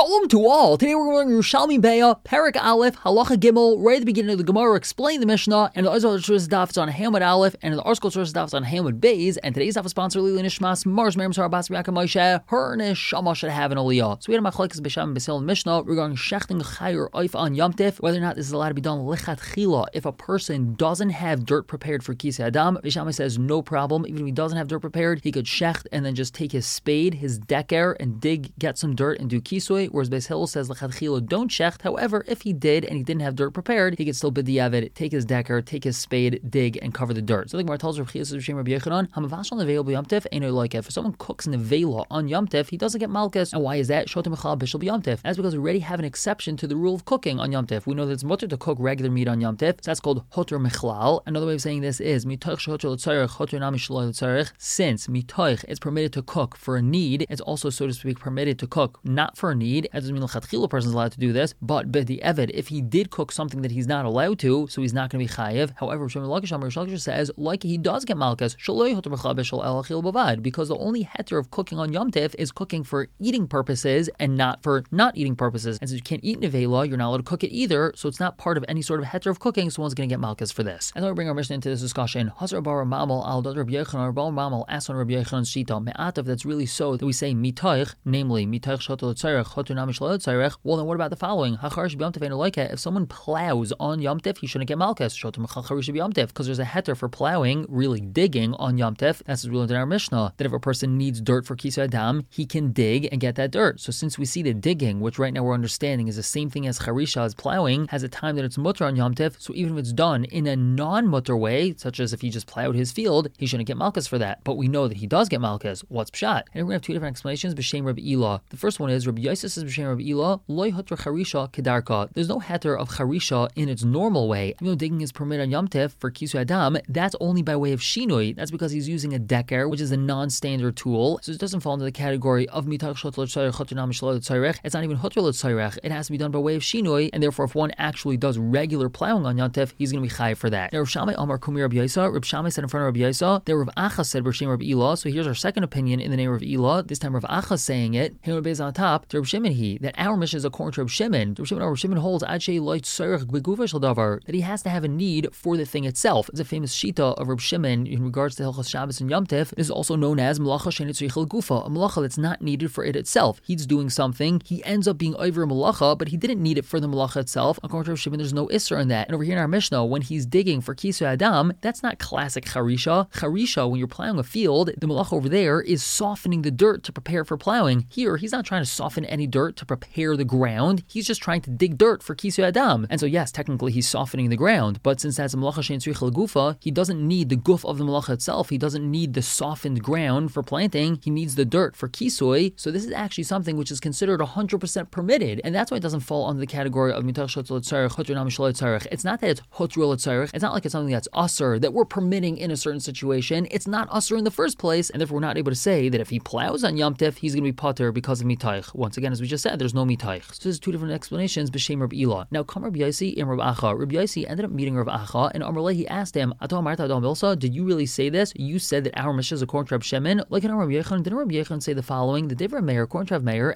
Shalom to all. Today we're going to Yerushalmi Beya, Perek Aleph, Halacha Gimel, right at the beginning of the Gemara, explain the Mishnah, and the Arzal Shus Daf is on Hamad Aleph, and the Arskol Shus Daf is on Hamad Beis, and today's Daf is sponsored Lili Nishmas, Mars Merim Sarah Bas Biaka Moshe, her Neshama should have an Aliyah. So we had a Machlekes B'Sham and B'Sil Mishnah regarding Shechting Chayer Oif on Yom Tif, whether or not this is allowed to be done Lichat Chila if a person doesn't have dirt prepared for Kisei Adam. B'Sham says no problem, even if he doesn't have dirt prepared, he could shecht and then just take his spade, his decker, and get some dirt and do Kisui, whereas Beis Hillel says Lechat Chila don't shecht. However, if he did and he didn't have dirt prepared, he could still bid the Yavid, take his decker, take his spade, dig, and cover the dirt. So the Gemara tells Rav Chiya B'Shem Rabbi Yechanan, Hamavash on Nevela b'Yom Tif ain't like if someone cooks Nevela on Yom Tif, he doesn't get Malkus. And why is that? Shotem Echal Bishul b'Yom Tif. That's because we already have an exception to the rule of cooking on Yom Tif. We know that it's mutter to cook regular meat on Yom Tif, so that's called Hoter Mechlal. Another way of saying this is Mitoich Shoter L'Tzarech, Hoter Nami Shelo L'Tzarech. Since Mitoich is permitted to cook for a need, it's also, so to speak, permitted to cook not for a need. That doesn't mean L'Chatchila a person is allowed to do this, but the Eved, if he did cook something that he's not allowed to, so he's not going to be chayev. However, Shem Lakish says, like he does get malchus, because the only heter of cooking on Yom Tif is cooking for eating purposes and not for not eating purposes. And since you can't eat nevela, you're not allowed to cook it either, so it's not part of any sort of heter of cooking, so one's going to get malchus for this. And then we bring our Mishnah into this discussion. Hazar bar Mamal al Dad Rabbi Yechanan, Bar Mamal asks on Rabbi Yechanan's shita, me'atav, that's really so that we say mitoich, namely mitoich shotel tzarech, choter namish lo tzarech. Well, then what about the following? Hacharish b'Yom Tif ain't like it. If someone plows on Yom Tif, he shouldn't get malchus. Shoter mechacharish b'Yom Tif, because there's a heter for plowing, really digging on Yom Tif. That's the rule in our Mishnah, that if a person needs dirt for Kisei Adam, he can dig and get that dirt. So since we see that digging, which right now we're understanding is the same thing as charisha, as plowing, has a time that it's mutter on Yom Tif, so even if it's done in a non-mutter way, such as if he just plowed his field, he shouldn't get malchus for that. But we know that he does get malchus. What's pshat? And we're going to have two different explanations, b'shem Rabbi Ila. The first one is, Rabbi Yosef says b'shem Rabbi Ila, loy hutra charisha kedarka. There's no heter of charisha in its normal way. Even though digging is permitted on Yom Tif for Kisei Adam, that's only by way of shinui. That's because he's using a decker, which is a non-standard tool. So it doesn't fall into the category of mitach shotl tzarech choter namish lo tzarech. It's not even hotr lo tzarech. It has to be done by way of shinui, and therefore if one actually does regular plowing on Yom Tif, he's going to be chayiv for that. Now Rav Shammai Amar Kumi Rabbi Yisa, Rav Shammai said in front of Rabbi Yisa, there Rav Acha said b'shem Rabbi Ila. So here's our second opinion in the name of Ila. This time Rav Acha saying it. Him based on top to Rav Shimon that our mission is according to Rav Shimon. Rav Shimon holds ad shei lo tzarech b'gufa shel davar, that he has to have a need for the thing itself. It's a famous shita of Rav Shimon in regards to Hilchos Shabbos and Yom Tif. This is also known as malacha she'ein tzricha l'gufa, a malacha that's not needed for it itself. He's doing something, he ends up being over a malacha, but he didn't need it for the malacha itself. According to Rav Shimon, there's no isser in that. And over here in our Mishnah, when he's digging for Kisei Adam, that's not classic charisha. Charisha, when you're plowing a field, the malacha over there is softening the dirt to prepare for plowing. Here, he's not trying to soften any dirt to prepare the ground. He's just trying to dig dirt for Kisei Adam. And so yes, technically he's softening the ground, but since that's a malacha she'ein tzricha l'gufa, he doesn't need the guf of the malacha itself. He doesn't need the softened ground for planting. He needs the dirt for kisui. So this is actually something which is considered 100% permitted, and that's why it doesn't fall under the category of mitach shotel tzarech, hoter namish lo tzarech. It's not that it's hoter lo tzarech. It's not like it's something that's usser that we're permitting in a certain situation. It's not usser in the first place, and therefore we're not able to say that if he plows on Yom Tif, he's going to be pater because of mitaich. Once again, as we just said, there's no mitaich. So there's two different explanations b'shem Rabbi Ila. Now come Rabbi Yosi and Rabbi Acha. Rabbi Yosi ended up meeting Rabbi Acha, and Amar he asked him, did you really say this? You said that our Mishnah is according to Rabbi Shimon. Like in Rabbi Yechon, didn't Rabbi Yechon say the following? The Divrei Meir, according to Rabbi Meir,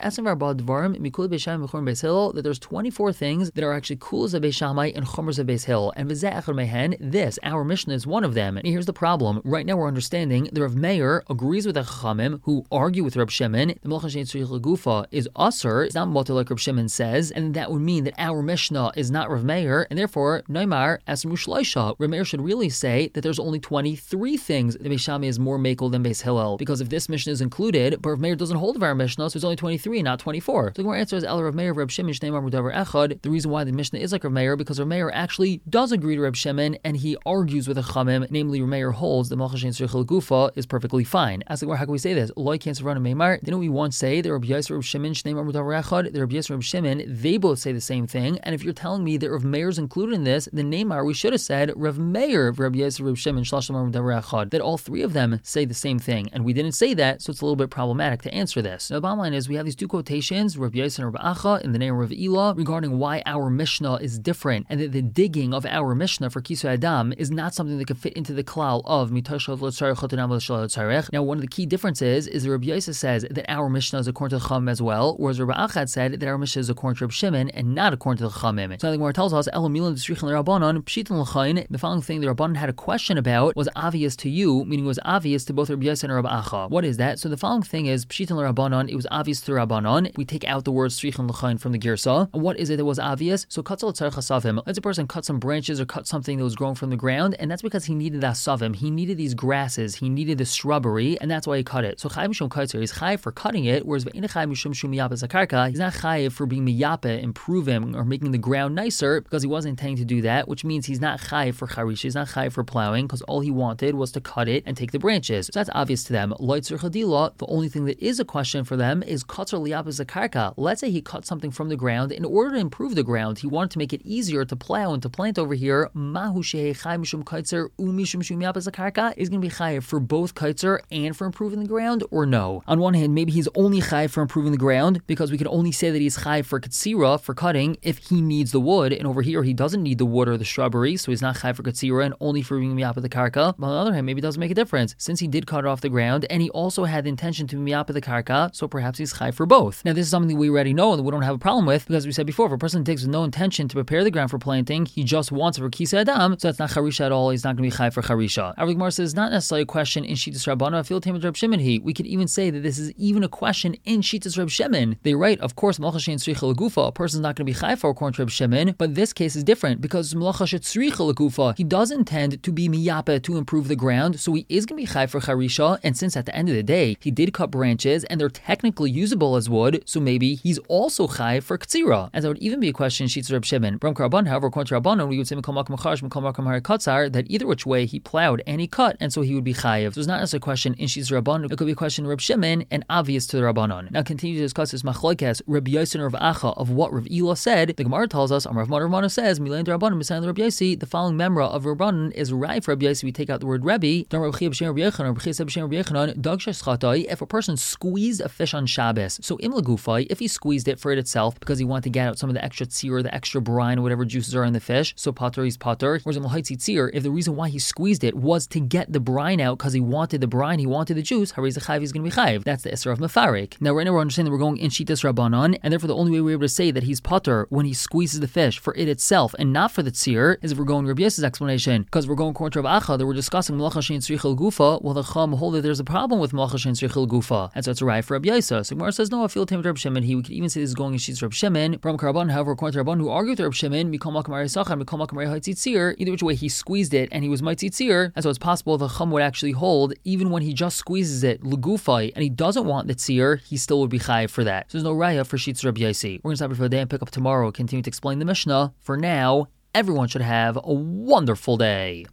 that there's 24 things that are actually kulas of Beis Shammai and chumras of Beis Hillel. And this, our Mishnah, is one of them. And here's the problem. Right now we're understanding that Rav Meir agrees with the Chachamim who argue with Rabbi Shimon. The malacha she'ein tzricha l'gufa is usher. It's not mutter like Rabbi Shimon says, and that would mean that our Mishnah is not Rav Meir, and therefore Neymar as Mushleisha. Rav Meir should really say that there's only 23 things that Beis Shammai is more makel than Beis Hillel, because if this Mishnah is included, but Rav Meir doesn't hold of our Mishnah, so it's only 23, not 24. So the answer is El Rav Meir, Rav Shimon, Shneimar Mudavar Echad. The reason why the Mishnah is like Rav Meir, because Rav Meir actually does agree to Rav Shimon, and he argues with the Chamim, namely Rav Meir holds the malacha she'ein tzricha l'gufa is perfectly fine. As how can we say this? Loi can't run a Meimar. Didn't we once say that Rav Yosef, Rav Shimon, Shneimar Mudavar Echad, that Rav Yosef, Rav Shimon, they both say the same thing? And if you're telling me that Rav Meir is included in this, then Neymar, we should have said Rav Meir, Rav Yosef, Rav Shimon, Shlashim Mudavar Echad, that all three of them say the same thing, and we didn't say that, so it's a little bit problematic to answer this. Now the bottom line is we have these two quotations, Rav Yosef and Rav Acha, in the name of Rav Ila, regarding why our Mishnah is different, and that the digging of our Mishnah for Kisei Adam is not something that could fit into the klal of mitach shotel tzarech choter namish lo tzarech. Now one of the key differences is that Rav Yosef says that our Mishnah is according to the Chum as well, whereas Rabbi Achad said that our Mishnah is according to Reb Shimon and not according to the Chachamim. So the Gemara tells us, Elo milan d'srichin l'Rabbanan pshitin l'chayin. The following thing the Rabbanan had a question about was obvious to you, meaning it was obvious to both Rabbi Yossi and Rabbi Acha. What is that? So the following thing is pshitin l'Rabbanan. It was obvious to Rabbanan. We take out the word srichin l'chayin from the girsa. And what is it that was obvious? So katzal tzarich asavim. Let's a person cut some branches or cut something that was growing from the ground, and that's because he needed asavim. He needed these grasses. He needed the shrubbery, and that's why he cut it. So chayiv mishum kaitzer, he's chayiv for cutting it, whereas ve'ina chayiv mishum shum miyapeh zakarka, he's not chayiv for being miyapeh, improving or making the ground nicer, because he wasn't intending to do that, which means he's not chayiv for charisha, he's not chayiv for plowing, because all he wanted was to cut it and take the branches. So that's obvious to them. Loitzer chadila, the only thing that is a question for them is katzer liyapeh zakarka. Let's say he cut something from the ground in order to improve the ground. He wanted to make it easier to plow and to plant over here. Mahu shehei chayiv mishum kaitzer umishum shum miyapeh zakarka is going to be chayiv for both kaitzer and for improving the ground, or no? On one hand, maybe he's only chayiv for improving the ground, because we can only say that he's chayiv for katsira, for cutting, if he needs the wood, and over here he doesn't need the wood or the shrubbery, so he's not chayiv for katsira and only for being miyapeh the karka. But on the other hand, maybe it doesn't make a difference, since he did cut it off the ground, and he also had the intention to be miyapeh the karka, so perhaps he's chayiv for both. Now this is something we already know and we don't have a problem with, because we said before, if a person digs with no intention to prepare the ground for planting, he just wants it for kisei adam, so that's not charisha at all, he's not going to be chayiv for charisha. Our Gemara says, not necessarily a question in Shittas Rabbanan, I feel tame with Reb Shimon. We could even say that this is even a question in Shittas Reb Shimon. They write, of course, Malacha she'ein tzricha l'gufa, a person's not going to be chayiv for according to Reb Shimon, but this case is different, because Malacha she'tzricha l'gufa, he does intend to be miyapeh, to improve the ground, so he is going to be chayiv for charisha, and since at the end of the day, he did cut branches, and they're technically usable as wood, so maybe he's also chayiv for ktsira. As that would even be a question in Shittas Reb Shimon. Bram Karban, however, according to Rabbanan, we would say Mikol Makom Chash, Mikol Makom Hari Katzar, that either which way he plowed and he cut, and so he would be chayiv. So it's not necessarily a question in Shittas Rabbanan, it could be a question in Reb Shimon, and obvious to the Rabbanan. Now continue to discuss this machlokes Reb Yossi and Rav Acha of what Rav Ila said. The Gemara tells us, Rav Mana says, Milan Rabbanan, Misan Reb Yossi, the following memra of Rabbanan is right for Reb Yossi. We take out the word Rebbe. If a person squeezed a fish on Shabbos, so im legufai, if he squeezed it for it itself because he wanted to get out some of the extra tzir, the extra brine, or whatever juices are in the fish, so pater, he's pater. Whereas in l'haitzi tzir, if the reason why he squeezed it was to get the brine out because he wanted the brine, he wanted the juice, hariz chayiv, he's going to be chayiv. That's the isser of mefarik. Now right now we're understanding that we're going in Shittas Rabbanan, and therefore the only way we're able to say that he's pater when he squeezes the fish for it itself and not for the tzir is if we're going Rabbi Yossi's explanation, because we're going according to Rav Acha that we're discussing malacha she'ein tzricha l'gufa. Well, the Chum hold that there's a problem with malacha she'ein tzricha l'gufa, and so it's a right for Rabbi Yossi. So Gemara says no, I feel tame with Reb Shimon. We could even say this is going in Shittas Reb Shimon. Bram Karban, however, according to Rabban who argued with Reb Shimon, mikol makom ari sachan, mikol makom ari haitzi tzir, either which way he squeezed it and he was mitzit tzir, and so it's possible the Chum would actually hold even when he just squeezes it l'gufai and he doesn't want the tzir, he still would be chayiv for that. So there's no raya for Shittas Reb Yossi. We're going to stop here for the day and pick up tomorrow, continue to explain the Mishnah. For now, everyone should have a wonderful day.